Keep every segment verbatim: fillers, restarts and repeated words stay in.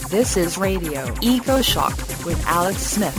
This is Radio Eco Shock with Alex Smith.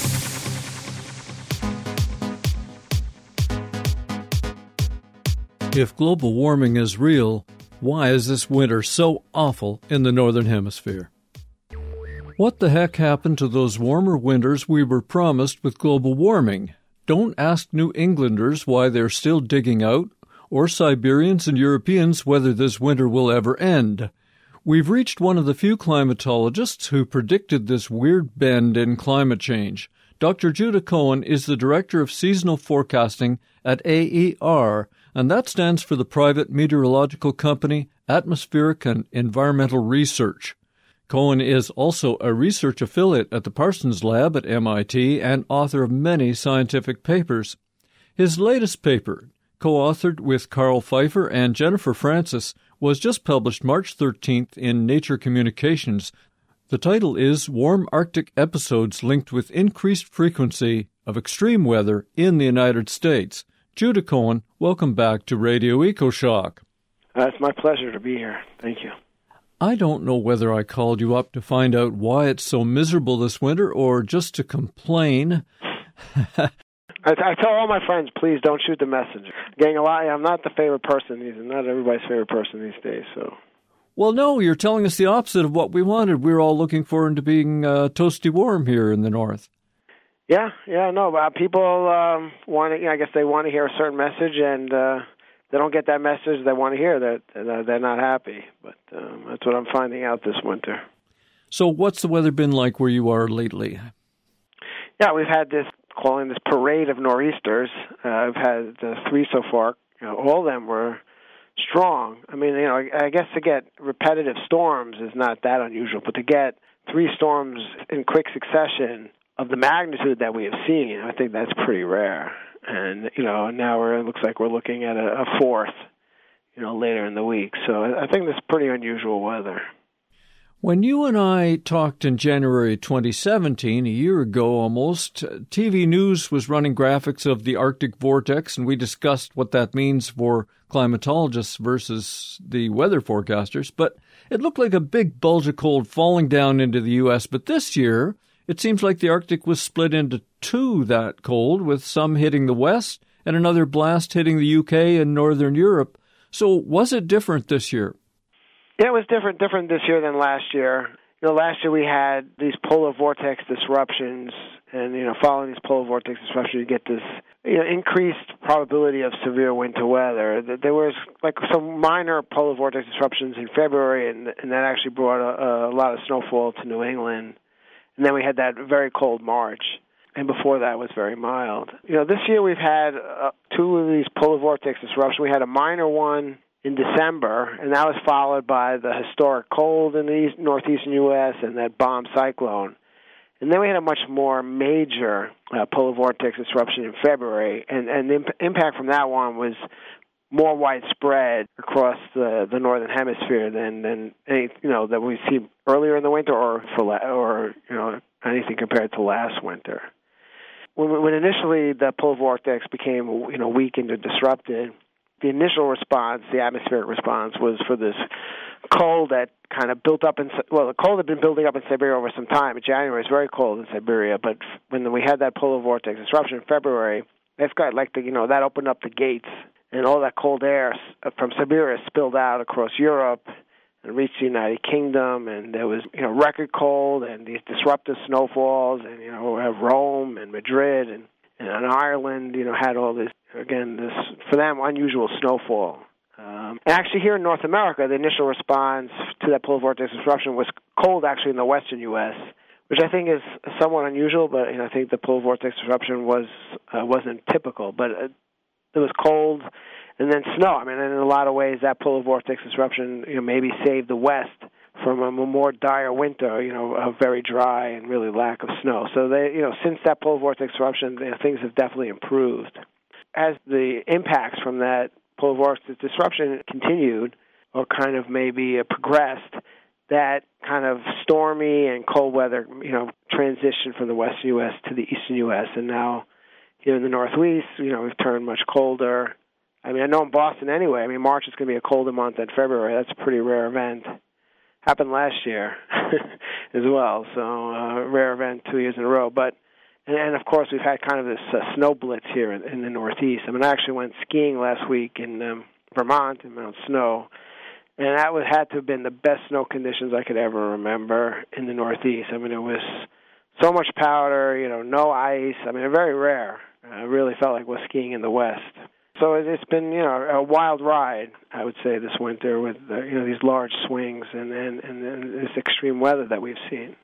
If global warming is real, why is this winter so awful in the Northern Hemisphere? What the heck happened to those warmer winters we were promised with global warming? Don't ask New Englanders why they're still digging out, or Siberians and Europeans whether this winter will ever end. We've reached one of the few climatologists who predicted this weird bend in climate change. Doctor Judah Cohen is the Director of Seasonal Forecasting at A E R, and that stands for the private meteorological company Atmospheric and Environmental Research. Cohen is also a research affiliate at the Parsons Lab at M I T and author of many scientific papers. His latest paper, co-authored with Carl Pfeiffer and Jennifer Francis, was just published March thirteenth in Nature Communications. The title is Warm Arctic Episodes Linked with Increased Frequency of Extreme Weather in the United States. Judah Cohen, welcome back to Radio EcoShock. Uh, it's my pleasure to be here. Thank you. I don't know whether I called you up to find out why it's so miserable this winter or just to complain. I, I tell all my friends, please don't shoot the messenger. Getting a lot. I'm not the favorite person. These not everybody's favorite person these days. So, well, no, you're telling us the opposite of what we wanted. We're all looking forward to being uh, toasty warm here in the north. Yeah, yeah, no. Uh, people um, want to. You know, I guess they want to hear a certain message, and uh, they don't get that message they want to hear. That they're, they're not happy. But um, that's what I'm finding out this winter. So, what's the weather been like where you are lately? Yeah, we've had this. Calling this parade of nor'easters. Uh, I've had uh, three so far. You know, all of them were strong. I mean, you know, I, I guess to get repetitive storms is not that unusual, but to get three storms in quick succession of the magnitude that we have seen, I think that's pretty rare. And, you know, now we're, it looks like we're looking at a, a fourth, you know, later in the week. So I, I think that's pretty unusual weather. When you and I talked in January twenty seventeen, a year ago almost, T V News was running graphics of the Arctic vortex, and we discussed what that means for climatologists versus the weather forecasters. But it looked like a big bulge of cold falling down into the U S. But this year, it seems like the Arctic was split into two that cold, with some hitting the west and another blast hitting the U K and northern Europe. So was it different this year? Yeah, it was different different this year than last year. You know, last year we had these polar vortex disruptions, and, you know, following these polar vortex disruptions, you get this, you know, increased probability of severe winter weather. There was, like, some minor polar vortex disruptions in February, and, and that actually brought a, a lot of snowfall to New England. And then we had that very cold March, and before that was very mild. You know, this year we've had uh, two of these polar vortex disruptions. We had a minor one in December, and that was followed by the historic cold in the east, northeastern U S and that bomb cyclone. And then we had a much more major uh, polar vortex disruption in February, and, and the imp- impact from that one was more widespread across the, the northern hemisphere than, than any, you know, that we see earlier in the winter or for la- or you know anything compared to last winter. When, when initially the polar vortex became, you know, weakened or disrupted, the initial response, the atmospheric response, was for this cold that kind of built up in, well, the cold had been building up in Siberia over some time. January is very cold in Siberia, but when we had that polar vortex disruption in February, that's got like the, you know, that opened up the gates, and all that cold air from Siberia spilled out across Europe and reached the United Kingdom, and there was, you know, record cold and these disruptive snowfalls, and, you know, Rome and Madrid and, and Ireland, you know, had all this, again, this, for them, unusual snowfall. Um, and actually here in North America, the initial response to that polar vortex disruption was cold actually in the western U S, which I think is somewhat unusual, but, you know, I think the polar vortex disruption was, uh, wasn't typical. But uh, it was cold and then snow. I mean, in a lot of ways, that polar vortex disruption, you know, maybe saved the West from a more dire winter, you know, a very dry and really lack of snow. So, they, you know, since that polar vortex disruption, you know, things have definitely improved. As the impacts from that polar vortex disruption continued, or kind of maybe uh, progressed, that kind of stormy and cold weather, you know, transitioned from the western U S to the eastern U S, and now here in the northeast, you know, we've turned much colder. I mean, I know in Boston anyway, I mean, March is going to be a colder month than February. That's a pretty rare event. happened last year as well. So uh, rare event two years in a row. But and, and of course we've had kind of this uh, snow blitz here in, in the Northeast. I mean, I actually went skiing last week in um, Vermont in Mount Snow, and that was had to have been the best snow conditions I could ever remember in the Northeast. I mean, it was so much powder, you know, no ice. I mean, very rare. I really felt like was skiing in the West. So it's been, you know, a wild ride, I would say, this winter with, uh, you know, these large swings and, and, and this extreme weather that we've seen.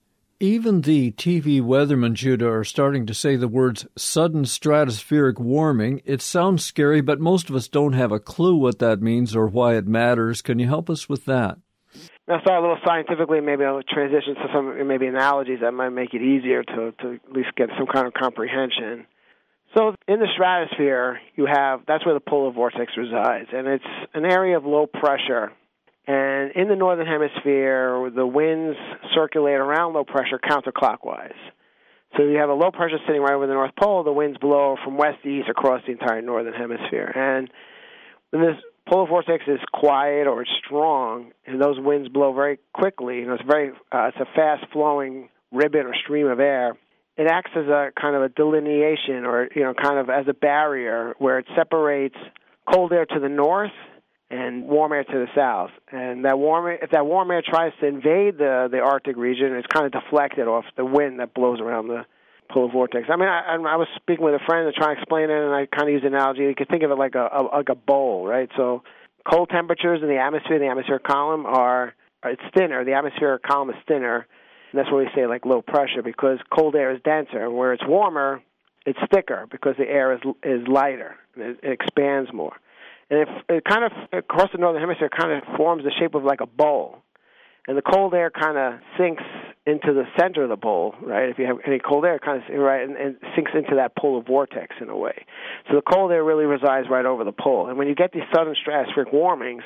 Even the T V weathermen, Judah, are starting to say the words sudden stratospheric warming. It sounds scary, but most of us don't have a clue what that means or why it matters. Can you help us with that? Now, start a little scientifically, maybe I'll transition to some maybe analogies that might make it easier to, to at least get some kind of comprehension. So in the stratosphere, you have, that's where the polar vortex resides, and it's an area of low pressure. And in the northern hemisphere, the winds circulate around low pressure counterclockwise. So you have a low pressure sitting right over the North Pole, the winds blow from west to east across the entire northern hemisphere. And when this polar vortex is quiet or it's strong, and those winds blow very quickly, you know, it's very, uh, it's a fast-flowing ribbon or stream of air, it acts as a kind of a delineation or, you know, kind of as a barrier where it separates cold air to the north and warm air to the south. And that warm air, if that warm air tries to invade the, the Arctic region, it's kind of deflected off the wind that blows around the polar vortex. I mean, I, I was speaking with a friend to try to explain it, and I kind of used an analogy. You could think of it like a, a like a bowl, right? So cold temperatures in the atmosphere, the atmospheric column, are, it's thinner. The atmospheric column is thinner. And that's why we say like low pressure, because cold air is denser. And where it's warmer, it's thicker because the air is is lighter and it, it expands more. And it, it kind of across the northern hemisphere kind of forms the shape of like a bowl. And the cold air kind of sinks into the center of the bowl, right? If you have any cold air, it kind of right and, and sinks into that polar vortex in a way. So the cold air really resides right over the pole. And when you get these sudden stratospheric warmings,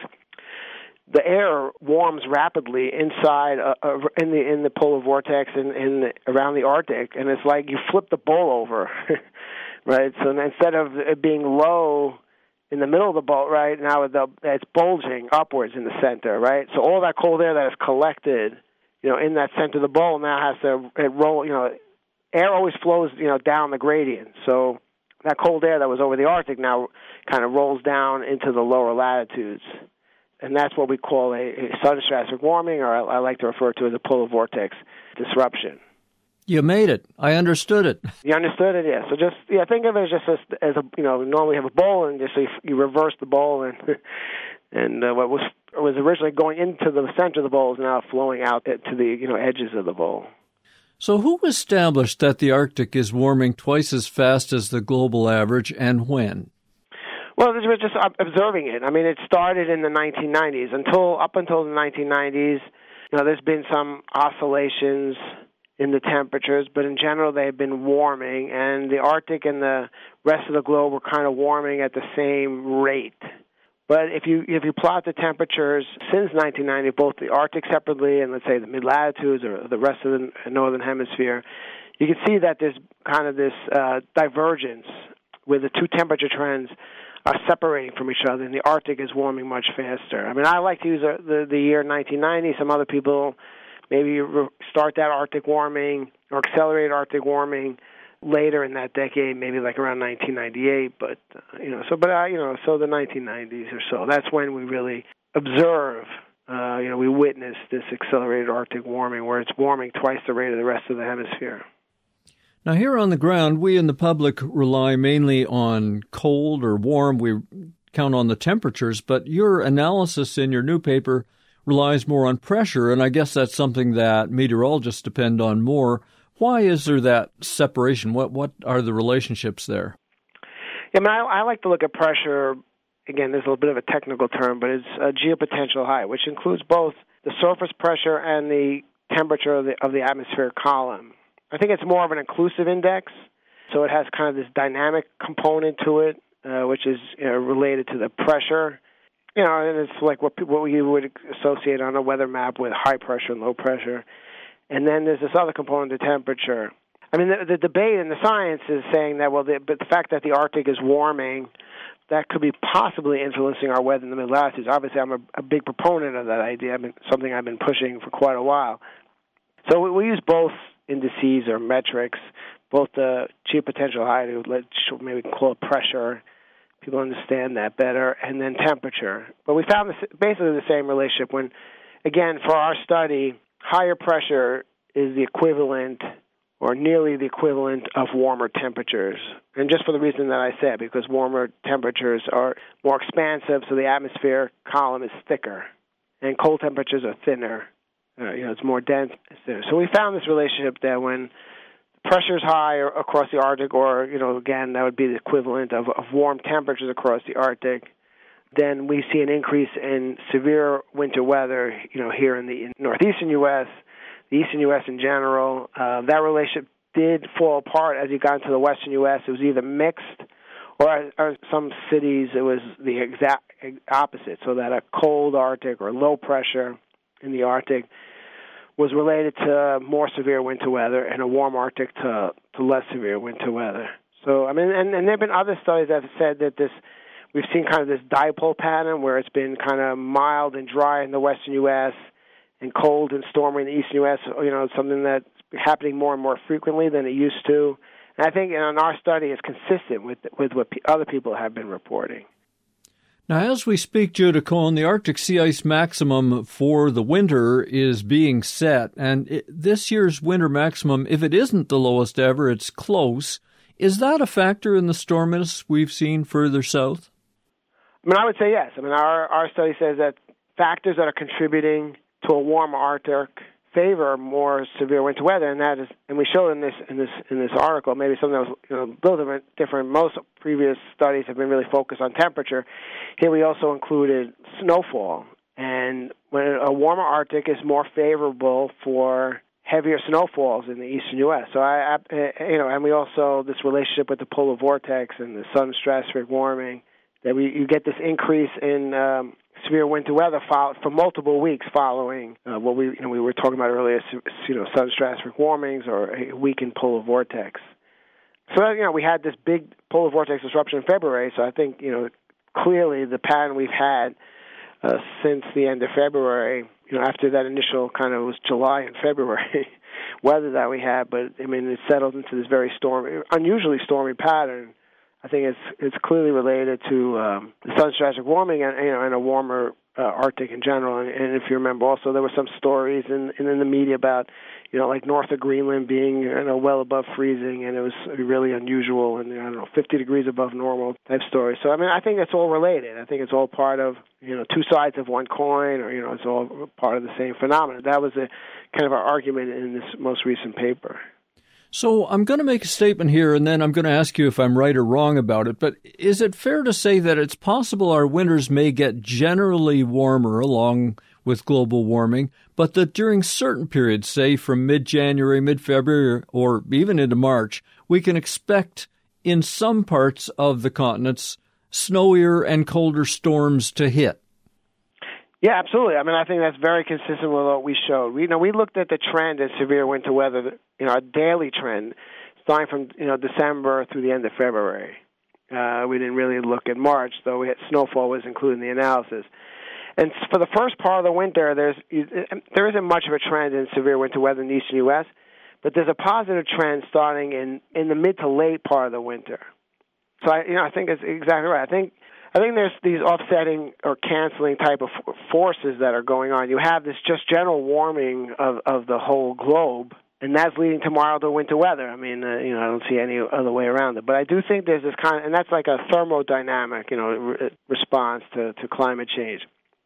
the air warms rapidly inside uh, uh, in the in the polar vortex and in, in the, around the Arctic, and it's like you flip the bowl over, right? So instead of it being low in the middle of the bowl, right, now it's bulging upwards in the center, right? So all that cold air that is collected, you know, in that center of the bowl now has to it roll. You know, air always flows, you know, down the gradient. So that cold air that was over the Arctic now kind of rolls down into the lower latitudes. And that's what we call a, a sudden stratospheric warming, or I, I like to refer to as a polar vortex disruption. You made it. I understood it. You understood it, yeah. So just yeah, think of it as just as, as a you know normally have a bowl and just so you, you reverse the bowl and and uh, what was was originally going into the center of the bowl is now flowing out to the you know edges of the bowl. So who established that the Arctic is warming twice as fast as the global average, and when? Well, we're just observing it. I mean, it started in the nineteen nineties. Until up until the nineteen nineties, you know, there's been some oscillations in the temperatures, but in general, they've been warming, and the Arctic and the rest of the globe were kind of warming at the same rate. But if you if you plot the temperatures since nineteen ninety, both the Arctic separately and let's say the mid-latitudes or the rest of the northern hemisphere, you can see that there's kind of this uh, divergence where the two temperature trends are separating from each other, and the Arctic is warming much faster. I mean, I like to use the, the, the year nineteen ninety. Some other people maybe re- start that Arctic warming or accelerate Arctic warming later in that decade, maybe like around nineteen ninety-eight. But uh, you know, so but uh, you know, so the nineteen nineties or so. That's when we really observe. Uh, you know, we witness this accelerated Arctic warming, where it's warming twice the rate of the rest of the hemisphere. Now, here on the ground, we in the public rely mainly on cold or warm. We count on the temperatures, but your analysis in your new paper relies more on pressure, and I guess that's something that meteorologists depend on more. Why is there that separation? What what are the relationships there? Yeah, I mean, I, I like to look at pressure. Again, there's a little bit of a technical term, but it's a geopotential height, which includes both the surface pressure and the temperature of the, of the atmospheric column. I think it's more of an inclusive index, so it has kind of this dynamic component to it, uh, which is you know, related to the pressure. You know, and it's like what people, what you would associate on a weather map with high pressure and low pressure. And then there's this other component, the temperature. I mean, the, the debate in the science is saying that, well, the, but the fact that the Arctic is warming that could be possibly influencing our weather in the mid-latitudes. Obviously, I'm a, a big proponent of that idea. I've been, something I've been pushing for quite a while. So we, we use both indices or metrics, both the geopotential height, let's maybe call it pressure. People understand that better, and then temperature. But we found this, basically the same relationship when, again, for our study, higher pressure is the equivalent or nearly the equivalent of warmer temperatures. And just for the reason that I said, because warmer temperatures are more expansive, so the atmosphere column is thicker, and cold temperatures are thinner. Uh, you know, it's more dense. It's thinner. So we found this relationship that when pressure is high across the Arctic, or, you know, again, that would be the equivalent of, of warm temperatures across the Arctic, then we see an increase in severe winter weather, you know, here in the in northeastern U S, the eastern U S in general. Uh, that relationship did fall apart as you got into the western U S. It was either mixed, or, or some cities it was the exact opposite, so that a cold Arctic or low pressure in the Arctic was related to more severe winter weather, and a warm Arctic to, to less severe winter weather. So, I mean, and, and there have been other studies that have said that this, we've seen kind of this dipole pattern where it's been kind of mild and dry in the western U S and cold and stormy in the eastern U S, you know, something that's happening more and more frequently than it used to. And I think in our study it's consistent with with what p- other people have been reporting. Now, as we speak, Judah Cohen, the Arctic sea ice maximum for the winter is being set, and it, this year's winter maximum, if it isn't the lowest ever, it's close. Is that a factor in the storminess we've seen further south? I mean, I would say yes. I mean, our, our study says that factors that are contributing to a warm Arctic favor more severe winter weather, and that is, and we showed in this in this in this article, maybe something that was, you know, a little bit different. Most previous studies have been really focused on temperature. Here we also included snowfall, and when a warmer Arctic is more favorable for heavier snowfalls in the eastern U S. So I, I you know, and we also this relationship with the polar vortex and the sun stratospheric warming, that we you get this increase in um, severe winter weather follow, for multiple weeks following uh, what we you know we were talking about earlier, you know, sun stratospheric warmings or a weakened polar vortex. So you know we had this big polar vortex disruption in February. So I think you know clearly the pattern we've had uh, since the end of February, you know, after that initial kind of was July and February weather that we had, but I mean it settled into this very stormy, unusually stormy pattern. I think it's it's clearly related to um, the sun stratospheric warming and, you know, and a warmer uh, Arctic in general. And, and if you remember, also there were some stories in, in in the media about, you know, like north of Greenland being, you know, well above freezing, and it was really unusual, and I don't know, fifty degrees above normal type stories. So I mean, I think it's all related. I think it's all part of, you know, two sides of one coin, or you know, it's all part of the same phenomenon. That was a kind of our argument in this most recent paper. So I'm going to make a statement here, and then I'm going to ask you if I'm right or wrong about it. But is it fair to say that it's possible our winters may get generally warmer along with global warming, but that during certain periods, say from mid-January, mid-February, or even into March, we can expect in some parts of the continents snowier and colder storms to hit? Yeah, absolutely. I mean, I think that's very consistent with what we showed. We, you know, we looked at the trend in severe winter weather, you know, a daily trend, starting from, you know, December through the end of February. Uh, we didn't really look at March, though we had snowfall was included in the analysis. And for the first part of the winter, there's there isn't much of a trend in severe winter weather in the eastern U S, but there's a positive trend starting in, in the mid to late part of the winter. So, I, you know, I think it's exactly right. I think I think there's these offsetting or canceling type of forces that are going on. You have this just general warming of, of the whole globe, and that's leading to milder winter weather. I mean, uh, you know, I don't see any other way around it. But I do think there's this kind of, and that's like a thermodynamic, you know, re- response to, to climate change.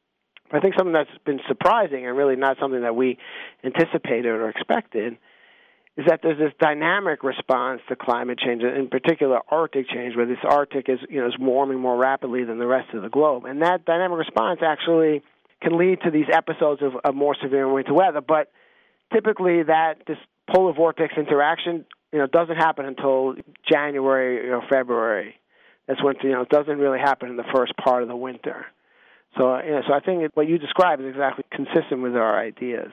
I think something that's been surprising and really not something that we anticipated or expected is that there's this dynamic response to climate change, in particular Arctic change, where this Arctic is, you know, is warming more rapidly than the rest of the globe. And that dynamic response actually can lead to these episodes of, of more severe winter weather. But typically that this polar vortex interaction, you know, doesn't happen until January or February. That's when, you know, it doesn't really happen in the first part of the winter. So, you know, so I think what you described is exactly consistent with our ideas.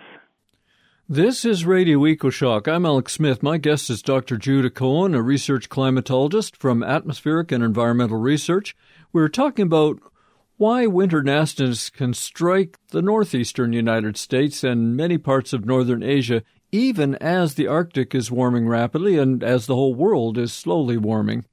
This is Radio EcoShock. I'm Alex Smith. My guest is Doctor Judah Cohen, a research climatologist from Atmospheric and Environmental Research. we're talking about why winter nastiness can strike the northeastern United States and many parts of northern Asia, even as the Arctic is warming rapidly and as the whole world is slowly warming.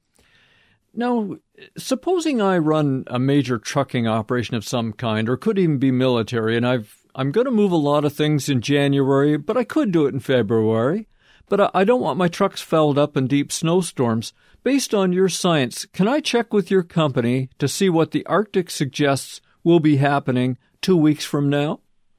Now, supposing I run a major trucking operation of some kind, or could even be military, and I've, I'm going to move a lot of things in January, but I could do it in February. But I don't want my trucks fouled up in deep snowstorms. Based on your science, can I check with your company to see what the Arctic suggests will be happening two weeks from now?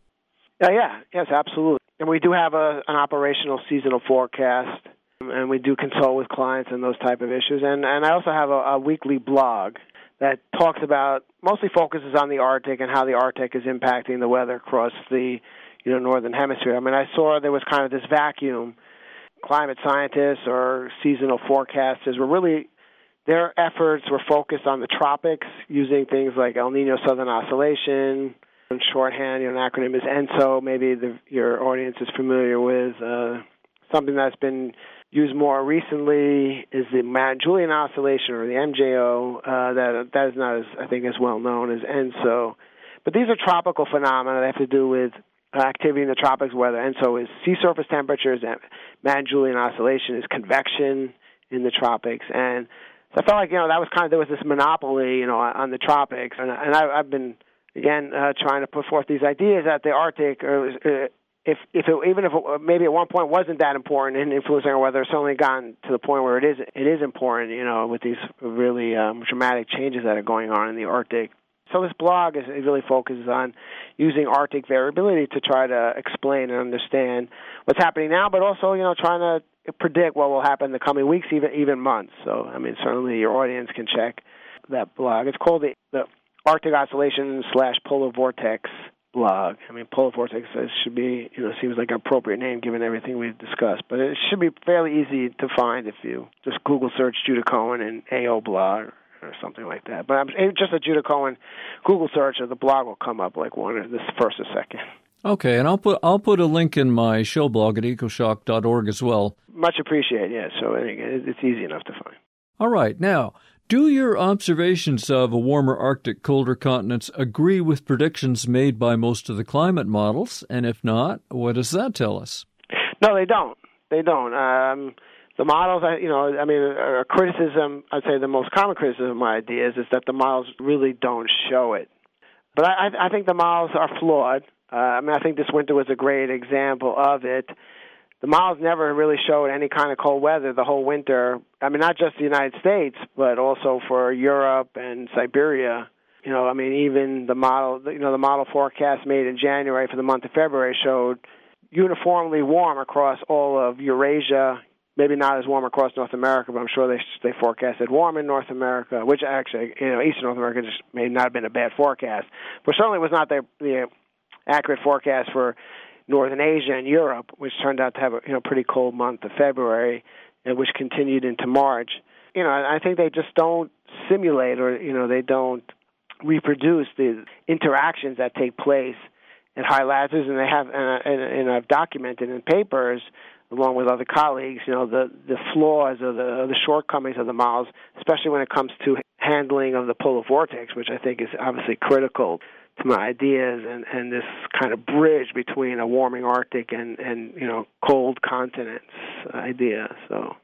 Uh, yeah, yes, absolutely. And we do have a, an operational seasonal forecast, and we do consult with clients on those type of issues. And, and I also have a, a weekly blog that talks about, mostly focuses on the Arctic and how the Arctic is impacting the weather across the you know northern hemisphere. I mean, I saw there was kind of this vacuum. Climate scientists or seasonal forecasters were really, their efforts were focused on the tropics using things like El Nino Southern Oscillation. In shorthand, you know, an acronym is ENSO. Maybe the, your audience is familiar with. Uh, something that's been used more recently is the Mount-Julian Oscillation, or the M J O. Uh, that that is not as, I think, as well known as ENSO. But these are tropical phenomena that have to do with activity in the tropics, weather. ENSO is sea surface temperatures, and Mount-Julian Oscillation is convection in the tropics. And so I felt like, you know, that was kind of, there was this monopoly, you know, on the tropics. And, and I, I've been, again, uh, trying to put forth these ideas that the Arctic, uh, if if it, even if it, maybe at one point wasn't that important in influencing our weather, it's only gotten to the point where it is it is important, you know, with these really um, dramatic changes that are going on in the Arctic. So this blog is, it really focuses on using Arctic variability to try to explain and understand what's happening now, but also, you know, trying to predict what will happen in the coming weeks, even even months. So, I mean, certainly your audience can check that blog. It's called the, the Arctic Oscillation slash Polar Vortex blog. I mean, Polar Vortex should be, you know, seems like an appropriate name given everything we've discussed, but it should be fairly easy to find if you just Google search Judah Cohen and A O blog or something like that. But I'm, just a Judah Cohen Google search, or the blog will come up like one, or this first or second. Okay, and I'll put I'll put a link in my show blog at ecoshock dot org as well. Much appreciated, yeah. So it's easy enough to find. All right, now, do your observations of a warmer Arctic, colder continents agree with predictions made by most of the climate models? And if not, what does that tell us? No, they don't. They don't. Um, The models, you know, I mean, a criticism, I'd say the most common criticism of my ideas is that the models really don't show it. But I, I think the models are flawed. Uh, I mean, I think this winter was a great example of it. The models never really showed any kind of cold weather the whole winter. I mean, not just the United States, but also for Europe and Siberia. You know, I mean, even the model, you know, the model forecast made in January for the month of February showed uniformly warm across all of Eurasia. Maybe not as warm across North America, but I'm sure they they forecasted warm in North America, which actually, you know, Eastern North America just may not have been a bad forecast. But certainly was not the, the accurate forecast for Northern Asia and Europe, which turned out to have a you know pretty cold month of February, and which continued into March. You know, I think they just don't simulate, or, you know, they don't reproduce the interactions that take place at high latitudes, and they have, and, and, and I've documented in papers, along with other colleagues, you know, the, the flaws or the, or the shortcomings of the models, especially when it comes to handling of the polar vortex, which I think is obviously critical to my ideas, and, and this kind of bridge between a warming Arctic and, and you know, cold continents idea. So.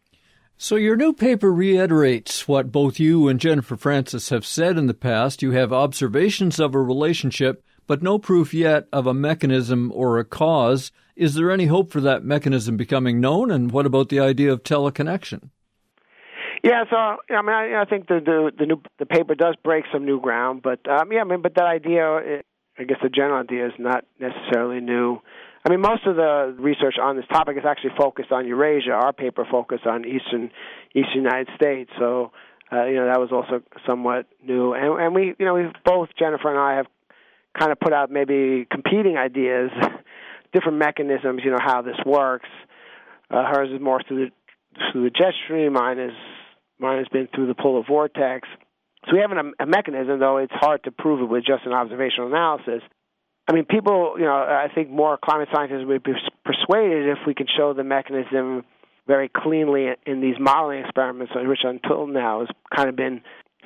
So your new paper reiterates what both you and Jennifer Francis have said in the past. You have observations of a relationship, but no proof yet of a mechanism or a cause. Is there any hope for that mechanism becoming known? And what about the idea of teleconnection? Yeah, so I mean, I, I think the the the, new, the paper does break some new ground, but um, yeah, I mean, but that idea, it, I guess the general idea is not necessarily new. I mean, most of the research on this topic is actually focused on Eurasia. Our paper focused on eastern eastern United States, so uh, you know that was also somewhat new. And, and we, you know, we both Jennifer and I have kind of put out maybe competing ideas, different mechanisms. You know how this works. Uh, hers is more through the through the jet stream. Mine is mine has been through the polar vortex. So we have an, a mechanism, though it's hard to prove it with just an observational analysis. I mean, people, you know, I think more climate scientists would be persuaded if we could show the mechanism very cleanly in these modeling experiments, which until now has kind of been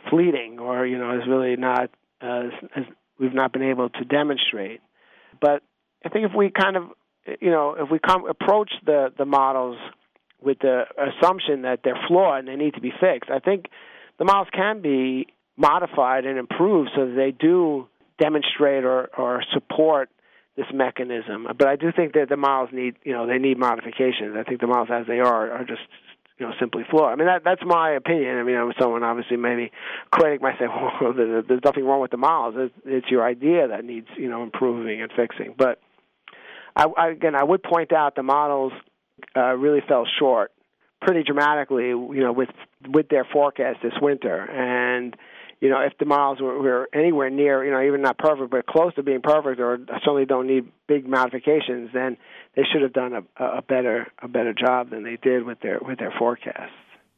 fleeting, or you know, is really not uh, is, we've not been able to demonstrate. But I think if we kind of, you know, if we come approach the the models with the assumption that they're flawed and they need to be fixed, I think the models can be modified and improved so that they do demonstrate or, or support this mechanism. But I do think that the models need, you know, they need modifications. I think the models as they are are just, you know, simply flawed. I mean, that that's my opinion. I mean, someone obviously maybe critic might say, well, there's nothing wrong with the models. It's, it's your idea that needs, you know, improving and fixing. But I, I, again, I would point out the models uh, really fell short pretty dramatically, you know, with with their forecast this winter. And you know, if the models were, were anywhere near, you know, even not perfect, but close to being perfect, or certainly don't need big modifications, then they should have done a, a better a better job than they did with their with their forecasts.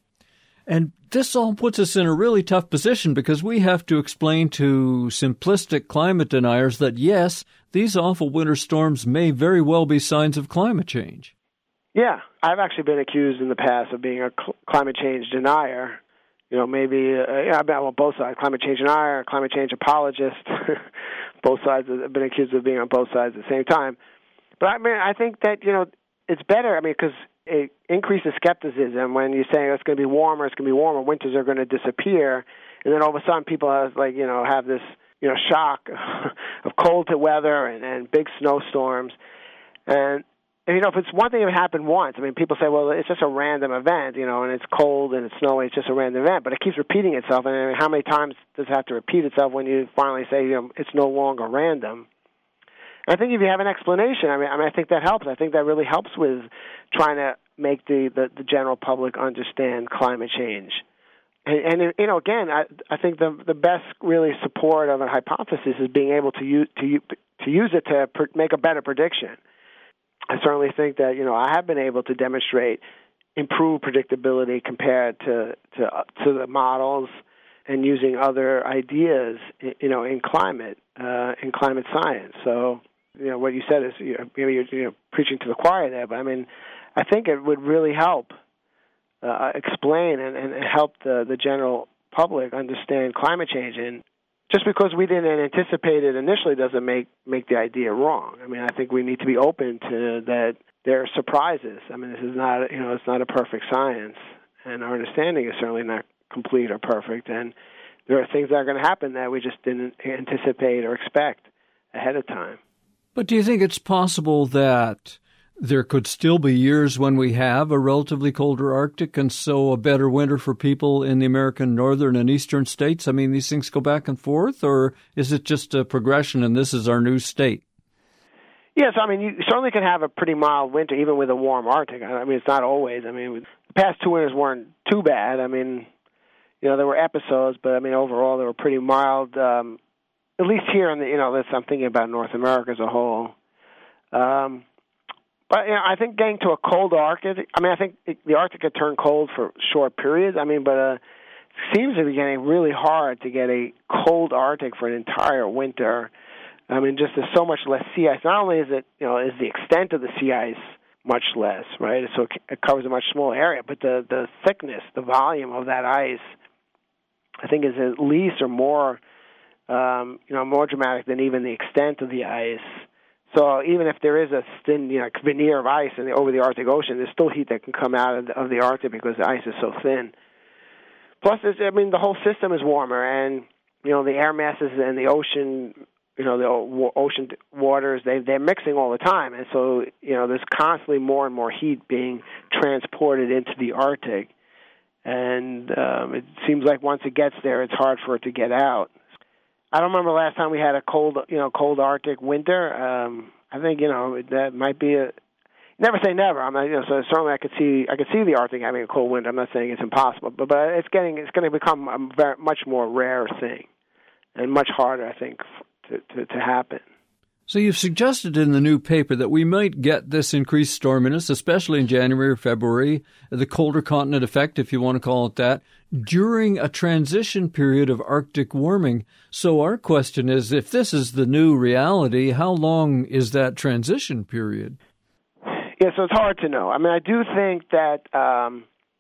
And this all puts us in a really tough position because we have to explain to simplistic climate deniers that, yes, these awful winter storms may very well be signs of climate change. Yeah, I've actually been accused in the past of being a cl- climate change denier. You know, maybe, uh, yeah, I've been on both sides, climate change denier, climate change apologist. Both sides have been accused of being on both sides at the same time. But I mean, I think that, you know, it's better, I mean, because it increases skepticism when you say, oh, it's going to be warmer, it's going to be warmer, winters are going to disappear, and then all of a sudden people have, like, you know, have this, you know, shock of cold to weather and, and big snowstorms. And, And, you know, if it's one thing that happened once, I mean, people say, well, it's just a random event, you know, and it's cold and it's snowy, it's just a random event, but it keeps repeating itself. And I mean, how many times does it have to repeat itself when you finally say, you know, it's no longer random? And I think if you have an explanation, I mean, I mean, I think that helps. I think that really helps with trying to make the, the, the general public understand climate change. And, and you know, again, I, I think the the best really support of a hypothesis is being able to use, to, to use it to pr- make a better prediction. I certainly think that, you know, I have been able to demonstrate improved predictability compared to to, to the models and using other ideas, you know, in climate, uh, in climate science. So, you know, what you said is, you know, maybe you're you know, preaching to the choir there, but I mean, I think it would really help uh, explain and, and help the, the general public understand climate change. And just because we didn't anticipate it initially doesn't make, make the idea wrong. I mean, I think we need to be open to that there are surprises. I mean, this is not, you know, it's not a perfect science, and our understanding is certainly not complete or perfect. And there are things that are going to happen that we just didn't anticipate or expect ahead of time. But do you think it's possible that there could still be years when we have a relatively colder Arctic and so a better winter for people in the American northern and eastern states? I mean, these things go back and forth, or is it just a progression and this is our new state? Yes, I mean, you certainly can have a pretty mild winter even with a warm Arctic. I mean, it's not always. I mean, the past two winters weren't too bad. I mean, you know, there were episodes, but I mean, overall they were pretty mild, um, at least here in the, you know, this, I'm thinking about North America as a whole. Um But you know, I think getting to a cold Arctic, I mean, I think it, the Arctic could turn cold for short periods. I mean, but uh, it seems to be getting really hard to get a cold Arctic for an entire winter. I mean, just there's so much less sea ice. Not only is it, you know, is the extent of the sea ice much less, right? So it covers a much smaller area, but the, the thickness, the volume of that ice, I think is at least or more, um, you know, more dramatic than even the extent of the ice. So even if there is a thin, you know, veneer of ice in the, over the Arctic Ocean, there's still heat that can come out of the, of the Arctic because the ice is so thin. Plus, I mean, the whole system is warmer, and you know, the air masses and the ocean, you know, the ocean waters, they they're mixing all the time, and so you know, there's constantly more and more heat being transported into the Arctic, and um, it seems like once it gets there, it's hard for it to get out. I don't remember last time we had a cold, you know, cold Arctic winter. Um, I think, you know, that might be a. Never say never. I'm not, you know, so certainly I could see, I could see the Arctic having a cold winter. I'm not saying it's impossible, but but it's getting, it's going to become a very, much more rare thing, and much harder, I think, to, to to happen. So you've suggested in the new paper that we might get this increased storminess, especially in January or February, the colder continent effect, if you want to call it that, during a transition period of Arctic warming. So our question is, if this is the new reality, how long is that transition period? Yeah, so it's hard to know. I mean, I do think that, um,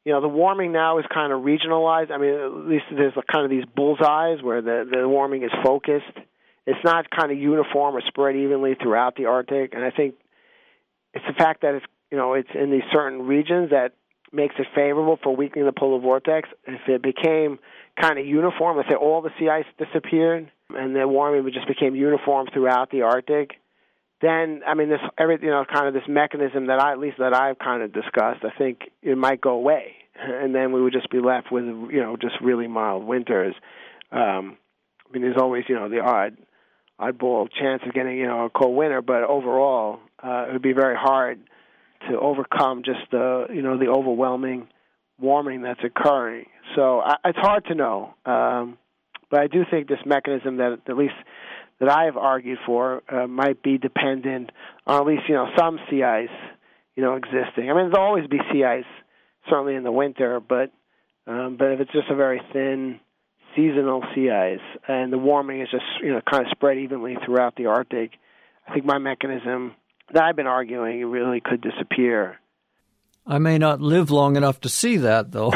you know, the warming now is kind of regionalized. I mean, at least there's kind of these bullseyes where the, the warming is focused. It's not kind of uniform or spread evenly throughout the Arctic. And I think it's the fact that it's, you know, it's in these certain regions that makes it favorable for weakening the polar vortex. If it became kind of uniform, let's say all the sea ice disappeared and the warming just became uniform throughout the Arctic, then, I mean, this every you know, kind of this mechanism that I, at least that I've kind of discussed, I think it might go away, and then we would just be left with, you know, just really mild winters. Um, I mean, there's always, you know, the odd, oddball chance of getting, you know, a cold winter, but overall, uh, it would be very hard to overcome just the, you know, the overwhelming warming that's occurring. So I, it's hard to know, um, but I do think this mechanism that at least that I have argued for uh, might be dependent on at least, you know, some sea ice, you know, existing. I mean, there'll always be sea ice, certainly in the winter, but um, but if it's just a very thin seasonal sea ice and the warming is just, you know, kind of spread evenly throughout the Arctic, I think my mechanism that I've been arguing really could disappear. I may not live long enough to see that, though.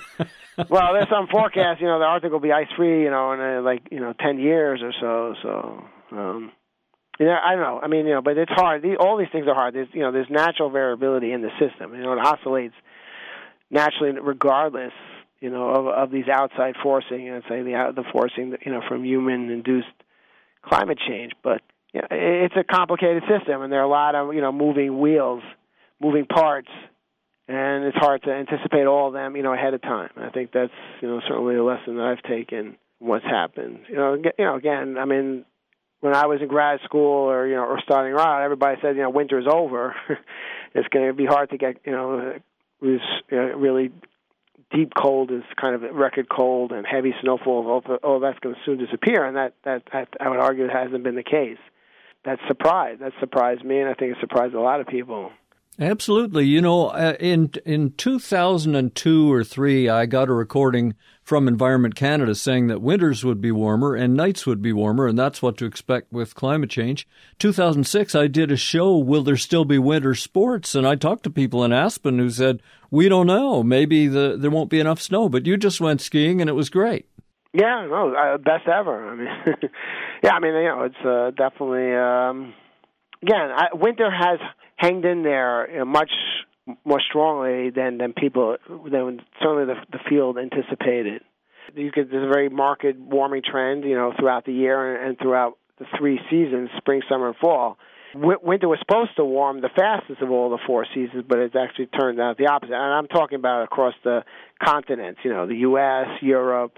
Well, there's some forecasts, you know, the Arctic will be ice-free, you know, in uh, like, you know, ten years or so. So, um, you know, I don't know. I mean, you know, but it's hard. The, all these things are hard. There's, you know, there's natural variability in the system. You know, it oscillates naturally regardless, you know, of, of these outside forcing, you know, say the, the forcing, you know, from human-induced climate change. But you know, it's a complicated system, and there are a lot of, you know, moving wheels, moving parts, and it's hard to anticipate all of them, you know, ahead of time. I think that's, you know, certainly a lesson that I've taken. What's happened, you know, you know, again, I mean, when I was in grad school or you know, or starting out, everybody said, you know, winter's over. It's going to be hard to get, you know, this uh, really deep cold is kind of record cold and heavy snowfall. Oh, that's going to soon disappear, and that, that, that I would argue it hasn't been the case. That surprised that surprised me, and I think it surprised a lot of people. Absolutely. You know, uh, in in two thousand two or three, I got a recording from Environment Canada saying that winters would be warmer and nights would be warmer, and that's what to expect with climate change. two thousand six, I did a show, Will There Still Be Winter Sports? And I talked to people in Aspen who said, we don't know, maybe the, there won't be enough snow, but you just went skiing and it was great. Yeah, no, uh, best ever. I mean, yeah, I mean, you know, it's uh, definitely, um, again, I, winter has hanged in there you know, much more strongly than, than people, than certainly the, the field anticipated. You could, there's a very marked warming trend, you know, throughout the year and, and throughout the three seasons, spring, summer, and fall. W- winter was supposed to warm the fastest of all the four seasons, but it's actually turned out the opposite. And I'm talking about across the continents, you know, the U S, Europe,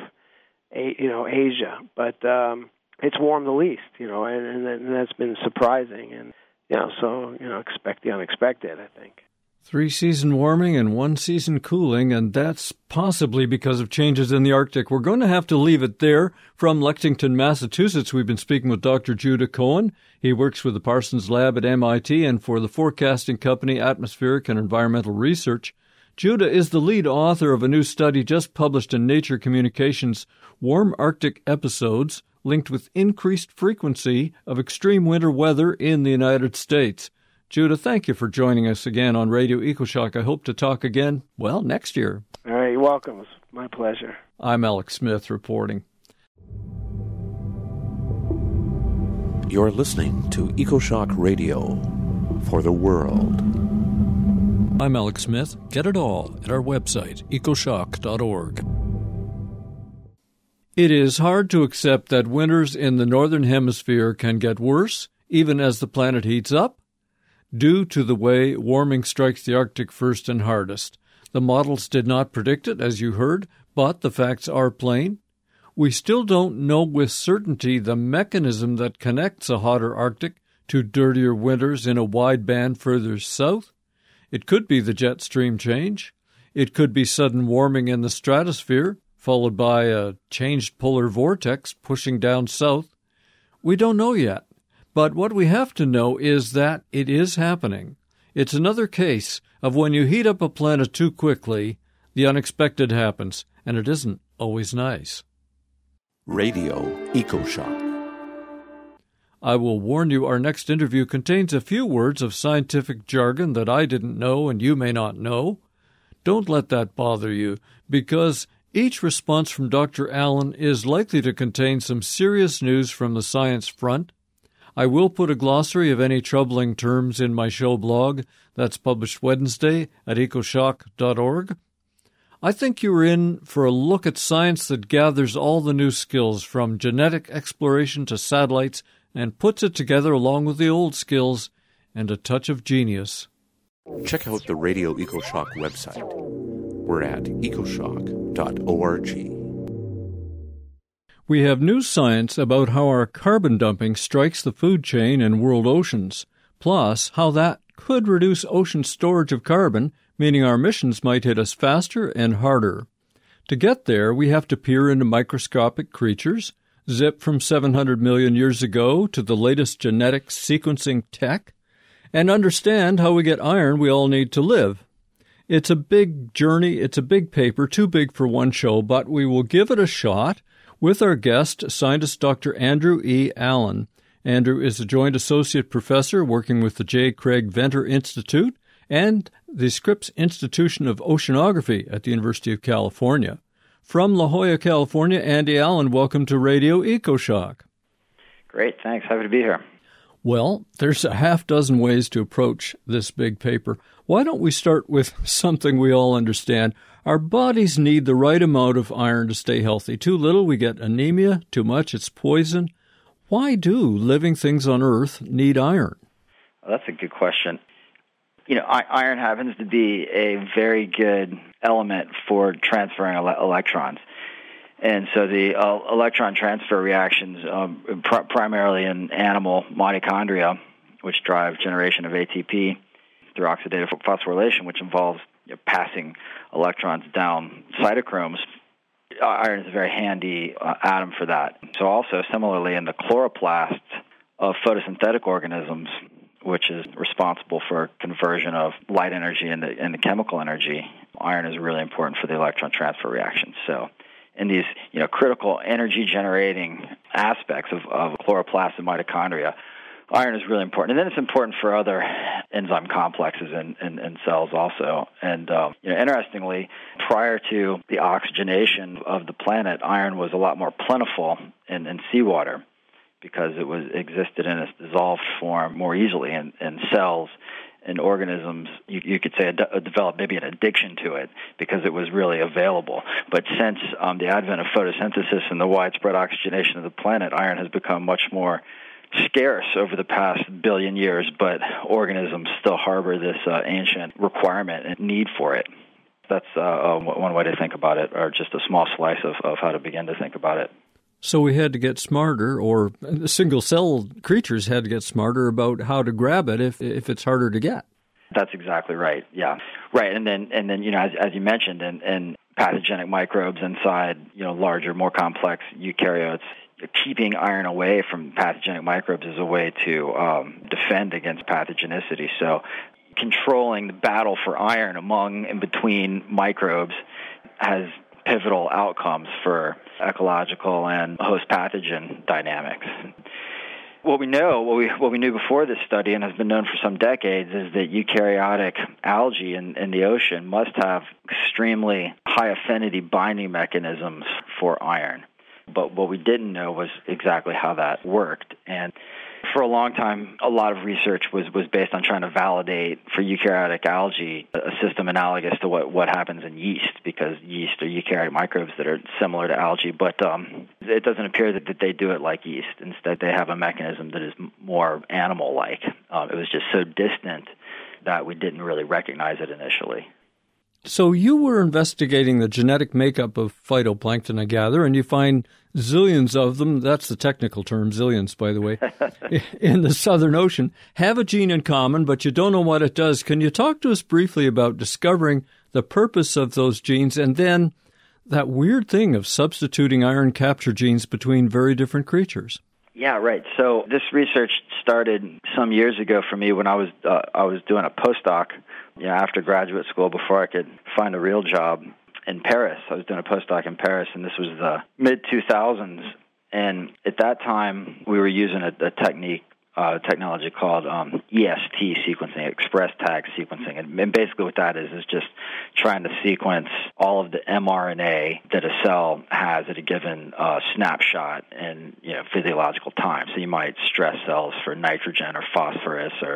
a, you know, Asia. But um, it's warmed the least, you know, and, and, and that's been surprising. And, you know, so, you know, expect the unexpected, I think. Three-season warming and one-season cooling, and that's possibly because of changes in the Arctic. We're going to have to leave it there. From Lexington, Massachusetts, we've been speaking with Doctor Judah Cohen. He works with the Parsons Lab at M I T and for the forecasting company Atmospheric and Environmental Research. Judah is the lead author of a new study just published in Nature Communications, Warm Arctic Episodes, linked with increased frequency of extreme winter weather in the United States. Judah, thank you for joining us again on Radio EcoShock. I hope to talk again, well, next year. All right, you're welcome. It's my pleasure. I'm Alex Smith reporting. You're listening to EcoShock Radio for the world. I'm Alex Smith. Get it all at our website, ecoshock dot org. It is hard to accept that winters in the Northern Hemisphere can get worse, even as the planet heats up, due to the way warming strikes the Arctic first and hardest. The models did not predict it, as you heard, but the facts are plain. We still don't know with certainty the mechanism that connects a hotter Arctic to dirtier winters in a wide band further south. It could be the jet stream change. It could be sudden warming in the stratosphere, followed by a changed polar vortex pushing down south. We don't know yet. But what we have to know is that it is happening. It's another case of when you heat up a planet too quickly, the unexpected happens, and it isn't always nice. Radio EcoShock. I will warn you, our next interview contains a few words of scientific jargon that I didn't know and you may not know. Don't let that bother you, because each response from Doctor Allen is likely to contain some serious news from the science front. I will put a glossary of any troubling terms in my show blog. That's published Wednesday at ecoshock dot org. I think you're in for a look at science that gathers all the new skills from genetic exploration to satellites and puts it together along with the old skills and a touch of genius. Check out the Radio EcoShock website. We're at ecoshock dot org. We have new science about how our carbon dumping strikes the food chain and world oceans, plus how that could reduce ocean storage of carbon, meaning our emissions might hit us faster and harder. To get there, we have to peer into microscopic creatures, zip from seven hundred million years ago to the latest genetic sequencing tech, and understand how we get iron we all need to live. It's a big journey, it's a big paper, too big for one show, but we will give it a shot with our guest, scientist Doctor Andrew E. Allen. Andrew is a joint associate professor working with the J. Craig Venter Institute and the Scripps Institution of Oceanography at the University of California. From La Jolla, California, Andy Allen, welcome to Radio EcoShock. Great, thanks. Happy to be here. Well, there's a half dozen ways to approach this big paper. Why don't we start with something we all understand? Our bodies need the right amount of iron to stay healthy. Too little, we get anemia. Too much, it's poison. Why do living things on Earth need iron? Well, that's a good question. You know, iron happens to be a very good element for transferring ele- electrons. And so the uh, electron transfer reactions, um, pr- primarily in animal mitochondria, which drive generation of A T P through oxidative phosphorylation, which involves you know, passing electrons down cytochromes. Iron is a very handy uh, atom for that. So also, similarly, in the chloroplasts of photosynthetic organisms, which is responsible for conversion of light energy into, into chemical energy, iron is really important for the electron transfer reactions. So in these you know, critical energy-generating aspects of, of chloroplasts and mitochondria, iron is really important. And then it's important for other enzyme complexes in, in, in cells also. And um, you know, interestingly, prior to the oxygenation of the planet, iron was a lot more plentiful in, in seawater because it was existed in its dissolved form more easily in, in cells and organisms. You, you could say a, a developed maybe an addiction to it because it was really available. But since um, the advent of photosynthesis and the widespread oxygenation of the planet, iron has become much more scarce over the past billion years, but organisms still harbor this uh, ancient requirement and need for it. That's uh, uh, one way to think about it, or just a small slice of, of how to begin to think about it. So we had to get smarter, or single-cell creatures had to get smarter about how to grab it if if it's harder to get. That's exactly right. Yeah, right. And then and then you know, as, as you mentioned, and, and pathogenic microbes inside you know larger, more complex eukaryotes. Keeping iron away from pathogenic microbes is a way to um, defend against pathogenicity. So controlling the battle for iron among and between microbes has pivotal outcomes for ecological and host pathogen dynamics. What we know, what we what we knew before this study and has been known for some decades, is that eukaryotic algae in, in the ocean must have extremely high affinity binding mechanisms for iron. But what we didn't know was exactly how that worked. And for a long time, a lot of research was, was based on trying to validate for eukaryotic algae a system analogous to what, what happens in yeast, because yeast are eukaryotic microbes that are similar to algae. But um, it doesn't appear that, that they do it like yeast. Instead, they have a mechanism that is more animal-like. Um, it was just so distant that we didn't really recognize it initially. So you were investigating the genetic makeup of phytoplankton, I gather, and you find zillions of them, that's the technical term, zillions, by the way, in the Southern Ocean, have a gene in common, but you don't know what it does. Can you talk to us briefly about discovering the purpose of those genes and then that weird thing of substituting iron capture genes between very different creatures? Yeah, right. So this research started some years ago for me when I was uh, I was doing a postdoc, you know, after graduate school before I could find a real job in Paris. I was doing a postdoc in Paris, and this was the mid two thousands. And at that time, we were using a, a technique uh, technology called um, E S T sequencing, express tag sequencing. And, and basically what that is is just trying to sequence all of the mRNA that a cell has at a given uh, snapshot in you know physiological time. So you might stress cells for nitrogen or phosphorus, or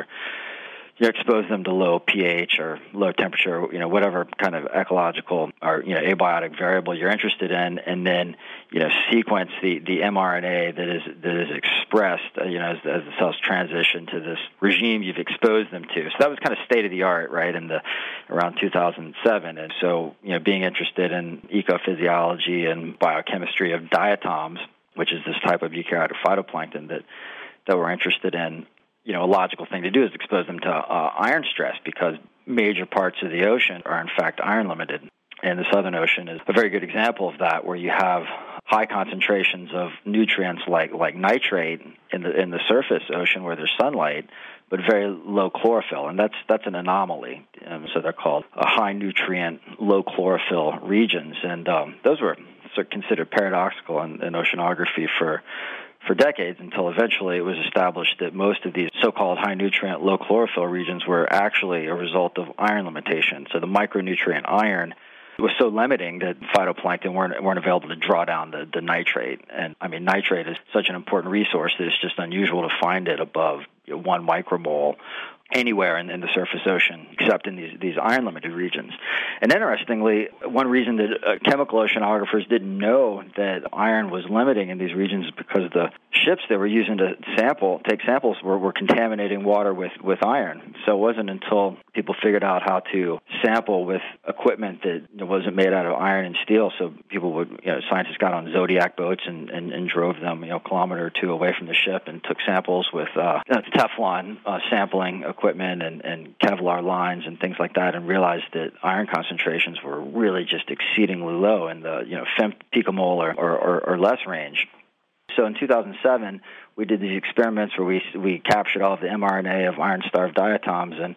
you expose them to low pH or low temperature, you know, whatever kind of ecological or, you know, abiotic variable you're interested in, and then, you know, sequence the, the mRNA that is that is expressed, uh, you know, as, as the cells transition to this regime you've exposed them to. So that was kind of state of the art, right, in the around two thousand seven. And so, you know, being interested in ecophysiology and biochemistry of diatoms, which is this type of eukaryotic phytoplankton that that we're interested in, you know, a logical thing to do is expose them to uh, iron stress, because major parts of the ocean are, in fact, iron limited. And the Southern Ocean is a very good example of that, where you have high concentrations of nutrients like, like nitrate in the in the surface ocean where there's sunlight, but very low chlorophyll. And that's that's an anomaly. Um, so they're called uh, high nutrient, low chlorophyll regions. And um, those were sort of considered paradoxical in, in oceanography for for decades, until eventually it was established that most of these so-called high-nutrient, low-chlorophyll regions were actually a result of iron limitation. So the micronutrient iron was so limiting that phytoplankton weren't, weren't available to draw down the, the nitrate. And, I mean, nitrate is such an important resource that it's just unusual to find it above you know, one micromole anywhere in, in the surface ocean, except in these, these iron-limited regions. And interestingly, one reason that uh, chemical oceanographers didn't know that iron was limiting in these regions is because the ships they were using to sample, take samples, were, were contaminating water with, with iron. So it wasn't until people figured out how to sample with equipment that wasn't made out of iron and steel. So people would, you know, scientists got on Zodiac boats and, and, and drove them, you know, a kilometer or two away from the ship and took samples with uh, Teflon uh, sampling equipment and, and Kevlar lines and things like that, and realized that iron concentrations were really just exceedingly low in the, you know, fem picomole or, or, or less range. So in two thousand seven, we did these experiments where we we captured all of the mRNA of iron-starved diatoms, and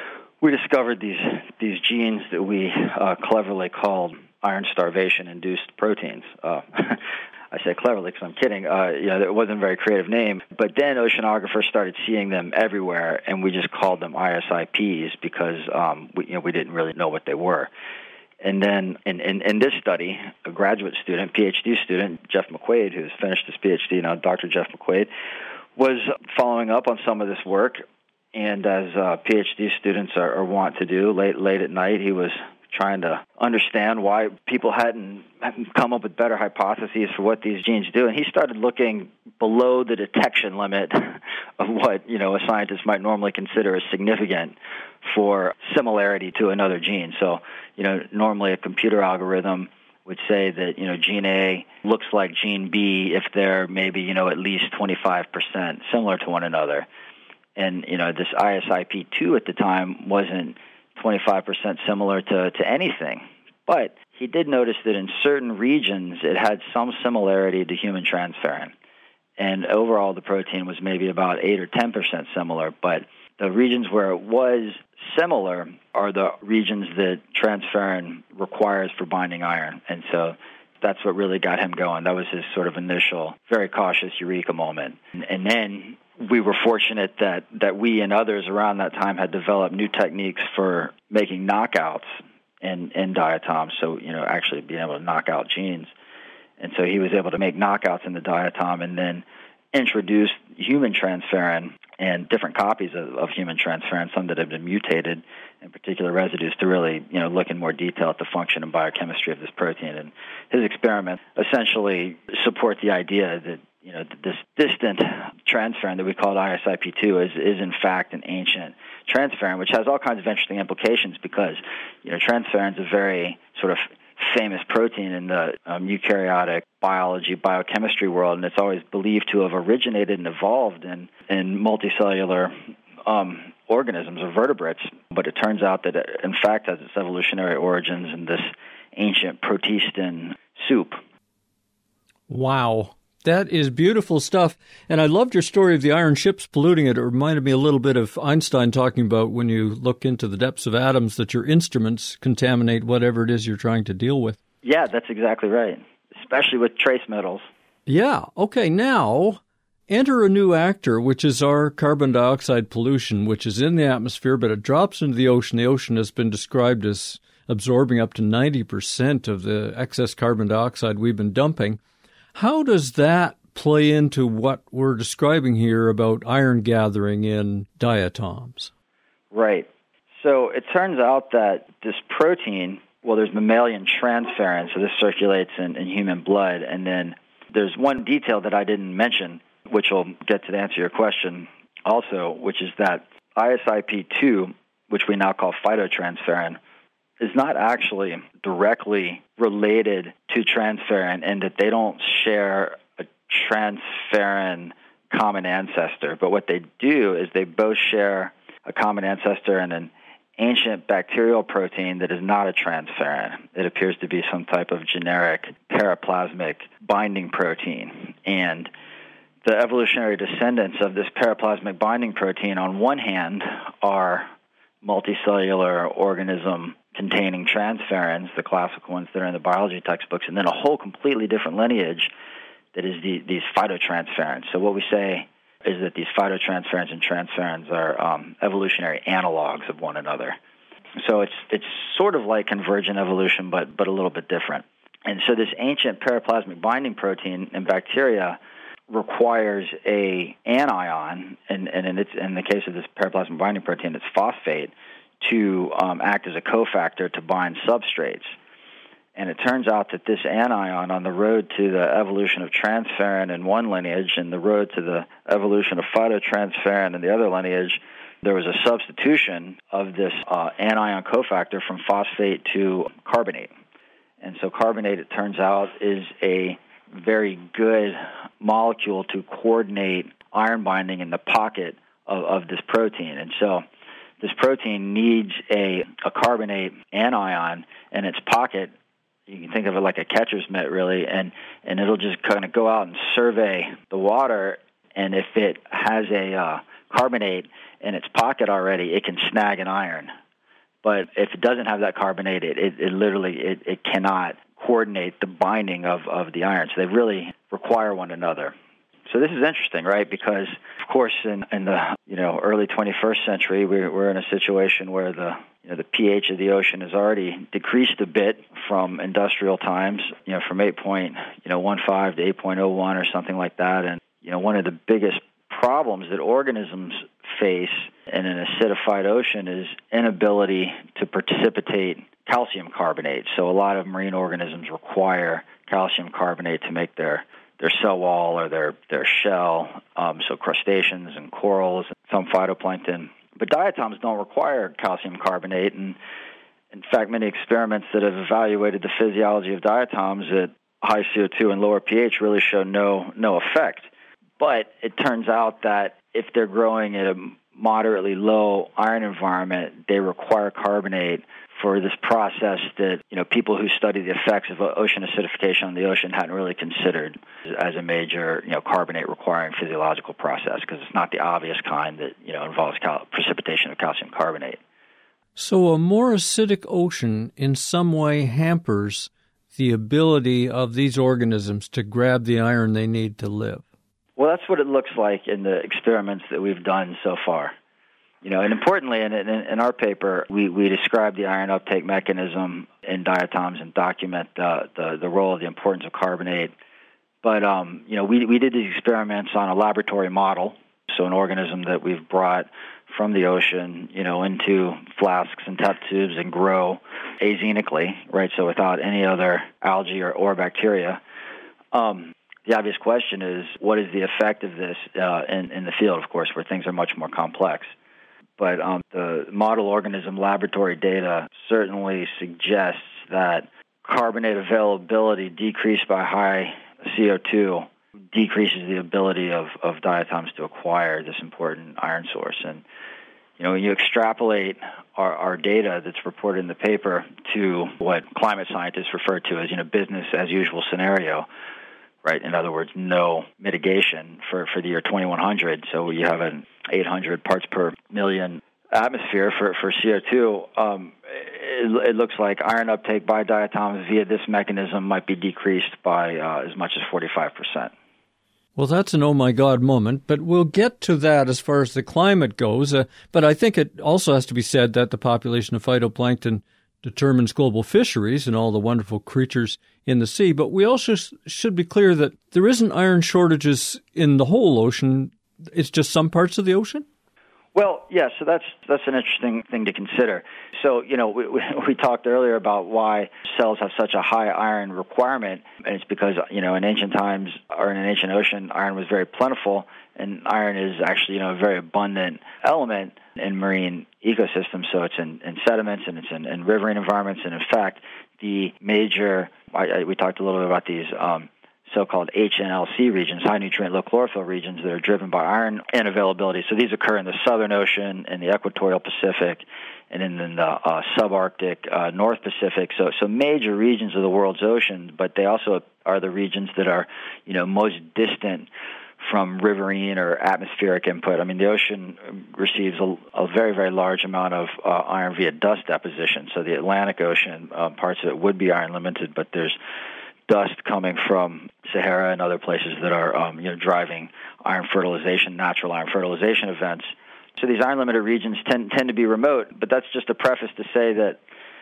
we discovered these these genes that we uh, cleverly called iron starvation-induced proteins. Uh, I say cleverly because I'm kidding. Uh, you know, it wasn't a very creative name. But then oceanographers started seeing them everywhere, and we just called them I S I Ps because um, we, you know, we didn't really know what they were. And then in, in, in this study, a graduate student, PhD student, Jeff McQuaid, who's finished his PhD now, Doctor Jeff McQuaid, was following up on some of this work. And as uh, PhD students are, are wont to do, late late at night, he was trying to understand why people hadn't, hadn't come up with better hypotheses for what these genes do. And he started looking below the detection limit of what, you know, a scientist might normally consider as significant for similarity to another gene. So, you know, normally a computer algorithm would say that, you know, gene A looks like gene B if they're maybe, you know, at least twenty-five percent similar to one another. And, you know, this I S I P two at the time wasn't twenty-five percent similar to, to anything. But he did notice that in certain regions it had some similarity to human transferrin. And overall the protein was maybe about eight or ten percent similar. But the regions where it was similar are the regions that transferrin requires for binding iron. And so that's what really got him going. That was his sort of initial, very cautious eureka moment. And, and then we were fortunate that, that we and others around that time had developed new techniques for making knockouts in, in diatoms, so, you know, actually being able to knock out genes. And so he was able to make knockouts in the diatom and then introduce human transferrin and different copies of, of human transferrin, some that have been mutated, in particular residues, to really, you know, look in more detail at the function and biochemistry of this protein. And his experiments essentially support the idea that, you know, this distant transferrin that we called I S I P two is, is in fact an ancient transferrin, which has all kinds of interesting implications because, you know, transferrin is a very sort of famous protein in the um, eukaryotic biology, biochemistry world, and it's always believed to have originated and evolved in, in multicellular um, organisms or vertebrates. But it turns out that it, in fact, has its evolutionary origins in this ancient protistan soup. Wow. That is beautiful stuff. And I loved your story of the iron ships polluting it. It reminded me a little bit of Einstein talking about when you look into the depths of atoms that your instruments contaminate whatever it is you're trying to deal with. Yeah, that's exactly right, especially with trace metals. Yeah. Okay, now enter a new actor, which is our carbon dioxide pollution, which is in the atmosphere, but it drops into the ocean. The ocean has been described as absorbing up to ninety percent of the excess carbon dioxide we've been dumping. How does that play into what we're describing here about iron gathering in diatoms? Right. So it turns out that this protein, well, there's mammalian transferrin, so this circulates in, in human blood, and then there's one detail that I didn't mention, which will get to the answer to your question also, which is that I S I P two, which we now call phytotransferrin, is not actually directly related to transferrin in that they don't share a transferrin common ancestor. But what they do is they both share a common ancestor in an ancient bacterial protein that is not a transferrin. It appears to be some type of generic paraplasmic binding protein. And the evolutionary descendants of this paraplasmic binding protein, on one hand, are multicellular organism containing transferrins, the classical ones that are in the biology textbooks, and then a whole completely different lineage that is the, these phytotransferrins. So what we say is that these phytotransferrins and transferrins are um, evolutionary analogs of one another. So it's it's sort of like convergent evolution, but but a little bit different. And so this ancient paraplasmic binding protein in bacteria requires a anion, and, and in, its, in the case of this paraplasmic binding protein, it's phosphate, to um, act as a cofactor to bind substrates. And it turns out that this anion, on the road to the evolution of transferrin in one lineage and the road to the evolution of phytotransferrin in the other lineage, there was a substitution of this uh, anion cofactor from phosphate to carbonate. And so carbonate, it turns out, is a very good molecule to coordinate iron binding in the pocket of, of this protein. And so this protein needs a, a carbonate anion in its pocket. You can think of it like a catcher's mitt, really, and, and it'll just kind of go out and survey the water, and if it has a uh, carbonate in its pocket already, it can snag an iron. But if it doesn't have that carbonate, it, it, it literally it, it cannot coordinate the binding of, of the iron. So they really require one another. So this is interesting, right? Because, of course, in, in the you know early twenty-first century, we're, we're in a situation where the you know the pH of the ocean has already decreased a bit from industrial times, you know, from eight point one five to eight point oh one or something like that. And you know, one of the biggest problems that organisms face in an acidified ocean is inability to precipitate calcium carbonate. So a lot of marine organisms require calcium carbonate to make their their cell wall or their, their shell, um, so crustaceans and corals, some phytoplankton. But diatoms don't require calcium carbonate, and in fact, many experiments that have evaluated the physiology of diatoms at high C O two and lower pH really show no no effect. But it turns out that if they're growing at a moderately low iron environment, they require carbonate for this process that, you know, people who study the effects of ocean acidification on the ocean hadn't really considered as a major, you know, carbonate requiring physiological process, because it's not the obvious kind that, you know, involves cal- precipitation of calcium carbonate. So a more acidic ocean in some way hampers the ability of these organisms to grab the iron they need to live. Well, that's what it looks like in the experiments that we've done so far. You know, and importantly, in, in, in our paper, we, we describe the iron uptake mechanism in diatoms and document the, the, the role of the importance of carbonate. But, um, you know, we, we did these experiments on a laboratory model, so an organism that we've brought from the ocean, you know, into flasks and test tubes and grow azenically, right, so without any other algae or, or bacteria. Um, the obvious question is, what is the effect of this uh, in, in the field, of course, where things are much more complex? But um, the model organism laboratory data certainly suggests that carbonate availability decreased by high C O two decreases the ability of, of diatoms to acquire this important iron source. And, you know, when you extrapolate our, our data that's reported in the paper to what climate scientists refer to as, you know, business as usual scenario, right? In other words, no mitigation for, for the year twenty-one hundred. So you have an eight hundred parts per million atmosphere for, for C O two. Um, it, it looks like iron uptake by diatoms via this mechanism might be decreased by uh, as much as forty-five percent. Well, that's an oh my God moment, but we'll get to that as far as the climate goes. Uh, but I think it also has to be said that the population of phytoplankton determines global fisheries and all the wonderful creatures in the sea. But we also sh- should be clear that there isn't iron shortages in the whole ocean. It's just some parts of the ocean? Well, yeah, so that's that's an interesting thing to consider. So, you know, we, we, we talked earlier about why cells have such a high iron requirement, and it's because, you know, in ancient times, or in an ancient ocean, iron was very plentiful, and iron is actually, you know, a very abundant element in marine ecosystems. So it's in, in sediments, and it's in, in riverine environments, and in fact, the major, I, I, we talked a little bit about these um, so-called H N L C regions, high nutrient, low chlorophyll regions that are driven by iron and availability. So these occur in the Southern Ocean, in the equatorial Pacific, and in the uh, subarctic uh, North Pacific. So, so major regions of the world's ocean, but they also are the regions that are, you know, most distant from riverine or atmospheric input. I mean, the ocean receives a, a very, very large amount of uh, iron via dust deposition. So the Atlantic Ocean, uh, parts of it would be iron limited, but there's dust coming from Sahara and other places that are, um, you know, driving iron fertilization, natural iron fertilization events. So these iron-limited regions tend tend to be remote, but that's just a preface to say that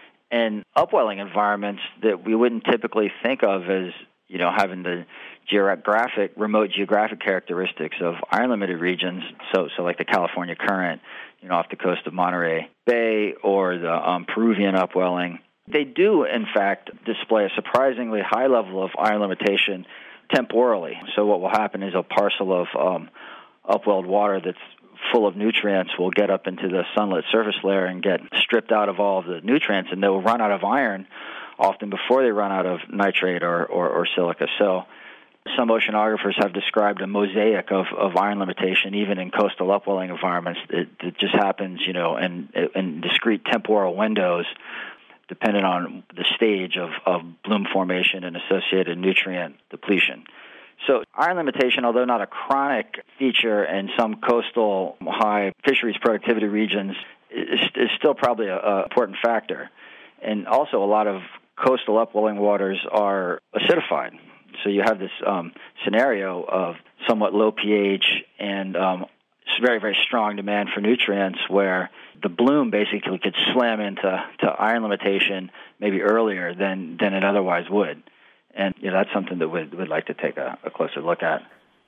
in upwelling environments that we wouldn't typically think of as, you know, having the geographic, remote geographic characteristics of iron-limited regions, so so like the California Current, you know, off the coast of Monterey Bay, or the um, Peruvian upwelling. They do, in fact, display a surprisingly high level of iron limitation temporally. So what will happen is a parcel of um, upwelled water that's full of nutrients will get up into the sunlit surface layer and get stripped out of all of the nutrients, and they will run out of iron often before they run out of nitrate or, or, or silica. So some oceanographers have described a mosaic of, of iron limitation even in coastal upwelling environments. It, it just happens, you know, in, in discrete temporal windows, dependent on the stage of, of bloom formation and associated nutrient depletion. So iron limitation, although not a chronic feature in some coastal high fisheries productivity regions, is, is still probably an important factor. And also a lot of coastal upwelling waters are acidified. So you have this um, scenario of somewhat low pH and um, very, very strong demand for nutrients where the bloom basically could slam into to iron limitation maybe earlier than, than it otherwise would. And you know, that's something that we'd, we'd like to take a, a closer look at.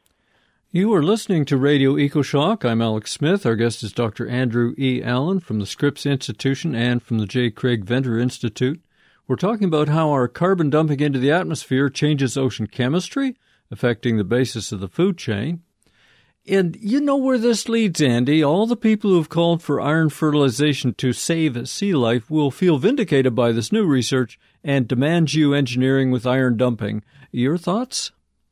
You are listening to Radio EcoShock. I'm Alex Smith. Our guest is Doctor Andrew E. Allen from the Scripps Institution and from the J. Craig Venter Institute. We're talking about how our carbon dumping into the atmosphere changes ocean chemistry, affecting the basis of the food chain. And you know where this leads, Andy. All the people who have called for iron fertilization to save sea life will feel vindicated by this new research and demand geoengineering with iron dumping. Your thoughts?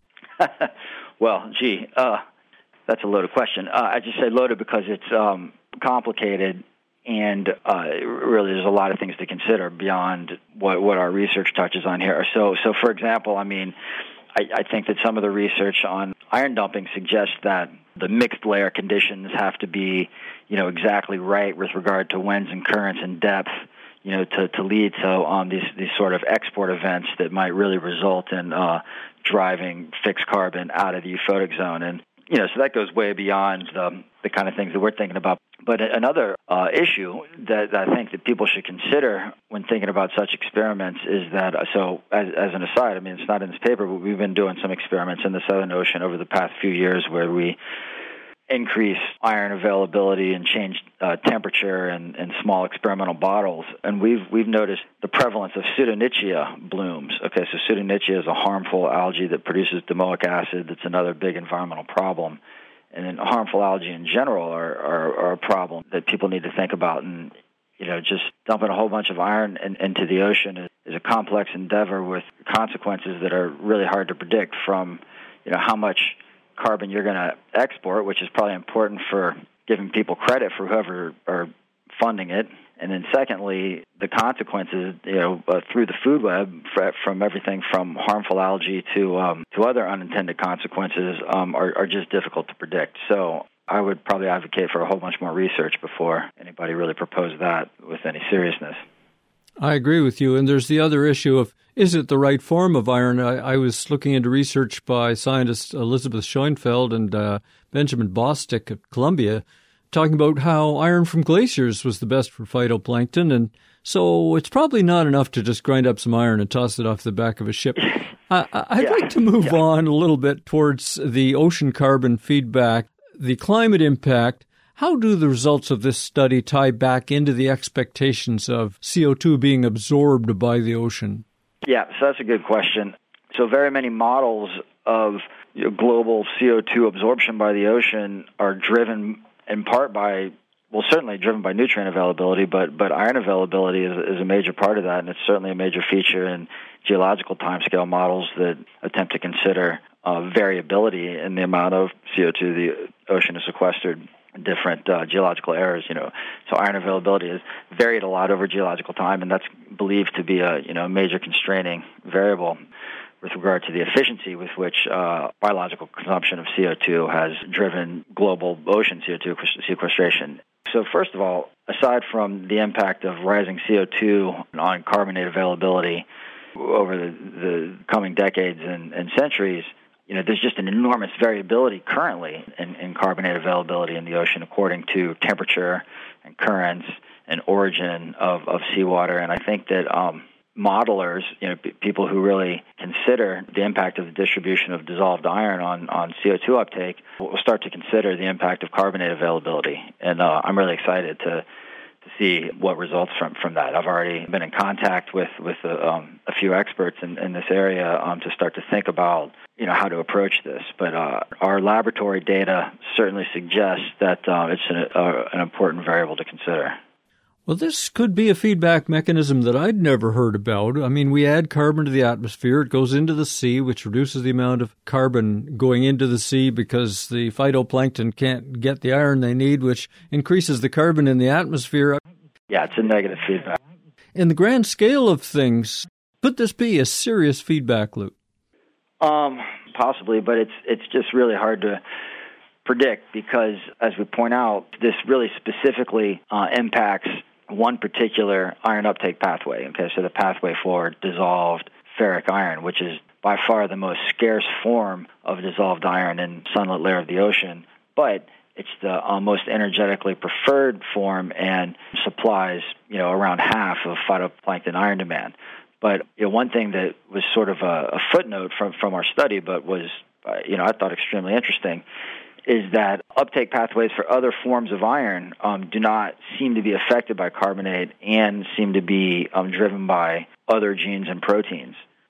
Well, gee, uh, that's a loaded question. Uh, I just say loaded because it's um, complicated, and uh, really there's a lot of things to consider beyond what, what our research touches on here. So, so for example, I mean, I, I think that some of the research on iron dumping suggests that the mixed layer conditions have to be, you know, exactly right with regard to winds and currents and depth, you know, to, to lead to um, these these sort of export events that might really result in uh, driving fixed carbon out of the euphotic zone. And, you know, so that goes way beyond the, the kind of things that we're thinking about. But another uh, issue that, that I think that people should consider when thinking about such experiments is that, uh, so as, as an aside, I mean, it's not in this paper, but we've been doing some experiments in the Southern Ocean over the past few years where we increase iron availability and change uh, temperature in, in small experimental bottles. And we've we've noticed the prevalence of pseudonychia blooms. Okay, so pseudonychia is a harmful algae that produces domoic acid. That's another big environmental problem. And then harmful algae in general are, are, are a problem that people need to think about. And, you know, just dumping a whole bunch of iron in, into the ocean is, is a complex endeavor with consequences that are really hard to predict, from, you know, how much carbon you're going to export, which is probably important for giving people credit for whoever are funding it. And then secondly, the consequences, you know, uh, through the food web, for, from everything from harmful algae to um, to other unintended consequences, um, are, are just difficult to predict. So I would probably advocate for a whole bunch more research before anybody really proposed that with any seriousness. I agree with you. And there's the other issue of, is it the right form of iron? I, I was looking into research by scientists Elizabeth Schoenfeld and uh, Benjamin Bostick at Columbia, talking about how iron from glaciers was the best for phytoplankton. And so it's probably not enough to just grind up some iron and toss it off the back of a ship. I, I'd yeah. like to move yeah. on a little bit towards the ocean carbon feedback, the climate impact. How do the results of this study tie back into the expectations of C O two being absorbed by the ocean? Yeah, so that's a good question. So very many models of you know, global C O two absorption by the ocean are driven in part by, well, certainly driven by nutrient availability, but but iron availability is, is a major part of that, and it's certainly a major feature in geological timescale models that attempt to consider uh, variability in the amount of C O two the ocean has sequestered in different uh, geological eras. You know, so iron availability has varied a lot over geological time, and that's believed to be a you know major constraining variable with regard to the efficiency with which uh, biological consumption of C O two has driven global ocean C O two sequestration. So first of all, aside from the impact of rising C O two on carbonate availability over the, the coming decades and, and centuries, you know, there's just an enormous variability currently in, in carbonate availability in the ocean according to temperature and currents and origin of, of seawater. And I think that um, modelers, you know, p- people who really consider the impact of the distribution of dissolved iron on, on C O two uptake will start to consider the impact of carbonate availability. And uh, I'm really excited to to see what results from, from that. I've already been in contact with, with a, um, a few experts in, in this area um, to start to think about, you know, how to approach this. But uh, our laboratory data certainly suggests that uh, it's an, uh, an important variable to consider. Well, this could be a feedback mechanism that I'd never heard about. I mean, we add carbon to the atmosphere. It goes into the sea, which reduces the amount of carbon going into the sea because the phytoplankton can't get the iron they need, which increases the carbon in the atmosphere. Yeah, it's a negative feedback. In the grand scale of things, could this be a serious feedback loop? Um, possibly, but it's it's just really hard to predict because, as we point out, this really specifically uh, impacts one particular iron uptake pathway. Okay, so the pathway for dissolved ferric iron, which is by far the most scarce form of dissolved iron in the sunlit layer of the ocean, but it's the uh, most energetically preferred form and supplies, you know, around half of phytoplankton iron demand. But you know, one thing that was sort of a, a footnote from, from our study, but was, uh, you know, I thought extremely interesting, is that uptake pathways for other forms of iron um, do not seem to be affected by carbonate and seem to be um, driven by other genes and proteins.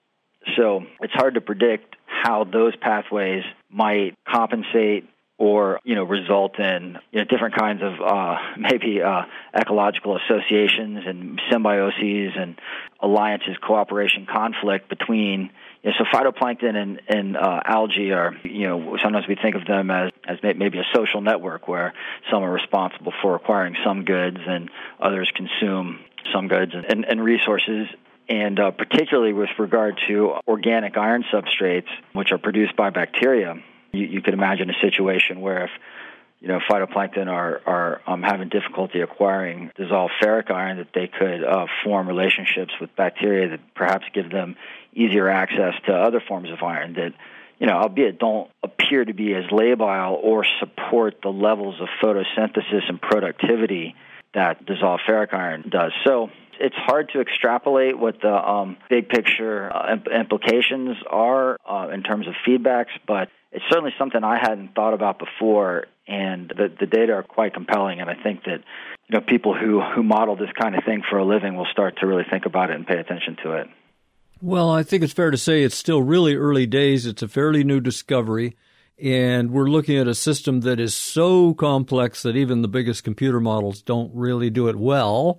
So it's hard to predict how those pathways might compensate or, you know, result in, you know, different kinds of uh, maybe uh, ecological associations and symbioses and alliances, cooperation, conflict between, you know, so phytoplankton and, and uh, algae are, you know, sometimes we think of them as, as maybe a social network where some are responsible for acquiring some goods and others consume some goods and, and, and resources. And uh, particularly with regard to organic iron substrates, which are produced by bacteria, you, you could imagine a situation where if, you know, phytoplankton are, are um, having difficulty acquiring dissolved ferric iron, that they could uh, form relationships with bacteria that perhaps give them easier access to other forms of iron that, you know, albeit don't appear to be as labile or support the levels of photosynthesis and productivity that dissolved ferric iron does. So it's hard to extrapolate what the um, big picture uh, imp- implications are uh, in terms of feedbacks, but it's certainly something I hadn't thought about before, and the, the data are quite compelling, and I think that, you know, people who, who model this kind of thing for a living will start to really think about it and pay attention to it. Well, I think it's fair to say it's still really early days. It's a fairly new discovery, and we're looking at a system that is so complex that even the biggest computer models don't really do it well.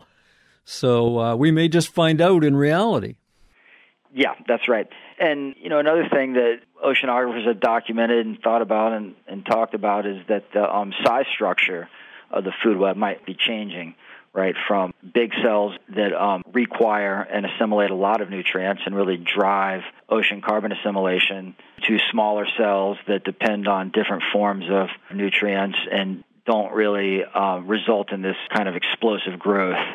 So uh, we may just find out in reality. Yeah, that's right. And, you know, another thing that oceanographers have documented and thought about and, and talked about is that the um, size structure of the food web might be changing, right, from big cells that um, require and assimilate a lot of nutrients and really drive ocean carbon assimilation to smaller cells that depend on different forms of nutrients and don't really uh, result in this kind of explosive growth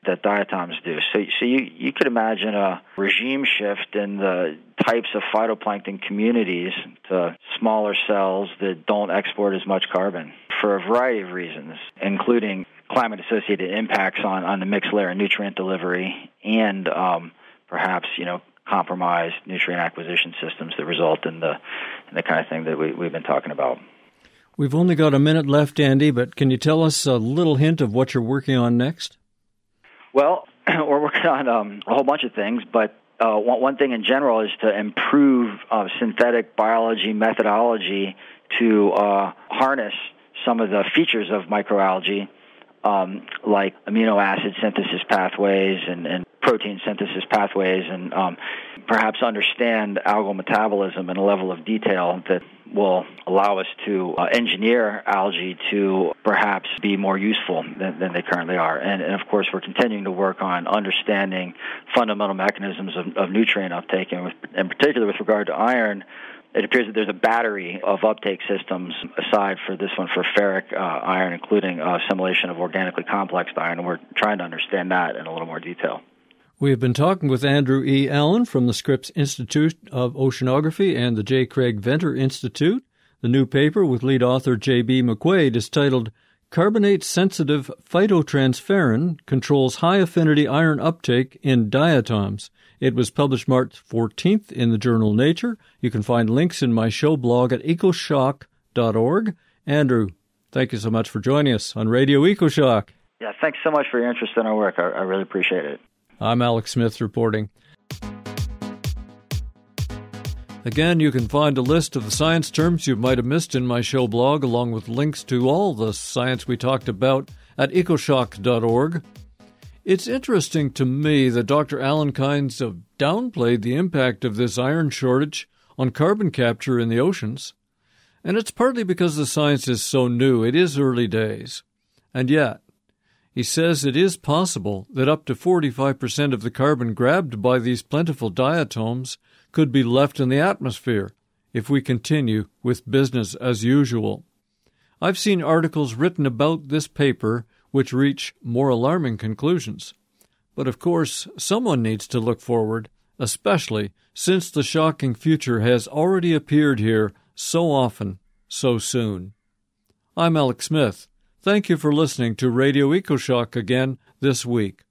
that diatoms do. So, so you, you could imagine a regime shift in the types of phytoplankton communities to smaller cells that don't export as much carbon for a variety of reasons, including climate-associated impacts on, on the mixed layer nutrient delivery and um, perhaps, you know, compromised nutrient acquisition systems that result in the in the kind of thing that we, we've been talking about. We've only got a minute left, Andy, but can you tell us a little hint of what you're working on next? Well, we're working on um, a whole bunch of things, but uh, one, one thing in general is to improve uh, synthetic biology methodology to uh, harness some of the features of microalgae, um, like amino acid synthesis pathways and, and protein synthesis pathways, and um, perhaps understand algal metabolism in a level of detail that will allow us to uh, engineer algae to perhaps be more useful than, than they currently are. And, and, of course, we're continuing to work on understanding fundamental mechanisms of, of nutrient uptake, and with, in particular with regard to iron, it appears that there's a battery of uptake systems aside for this one for ferric uh, iron, including uh, assimilation of organically complexed iron, and we're trying to understand that in a little more detail. We have been talking with Andrew E. Allen from the Scripps Institute of Oceanography and the J. Craig Venter Institute. The new paper with lead author J B. McQuaid is titled Carbonate-Sensitive Phytotransferrin Controls High-Affinity Iron Uptake in Diatoms. It was published March fourteenth in the journal Nature. You can find links in my show blog at ecoshock dot org. Andrew, thank you so much for joining us on Radio EcoShock. Yeah, thanks so much for your interest in our work. I, I really appreciate it. I'm Alex Smith reporting. Again, you can find a list of the science terms you might have missed in my show blog, along with links to all the science we talked about at ecoshock dot org. It's interesting to me that Doctor Allen kinds of downplayed the impact of this iron shortage on carbon capture in the oceans. And it's partly because the science is so new. It is early days. And yet, he says it is possible that up to forty-five percent of the carbon grabbed by these plentiful diatoms could be left in the atmosphere if we continue with business as usual. I've seen articles written about this paper which reach more alarming conclusions. But of course, someone needs to look forward, especially since the shocking future has already appeared here so often, so soon. I'm Alex Smith. Thank you for listening to Radio EcoShock again this week.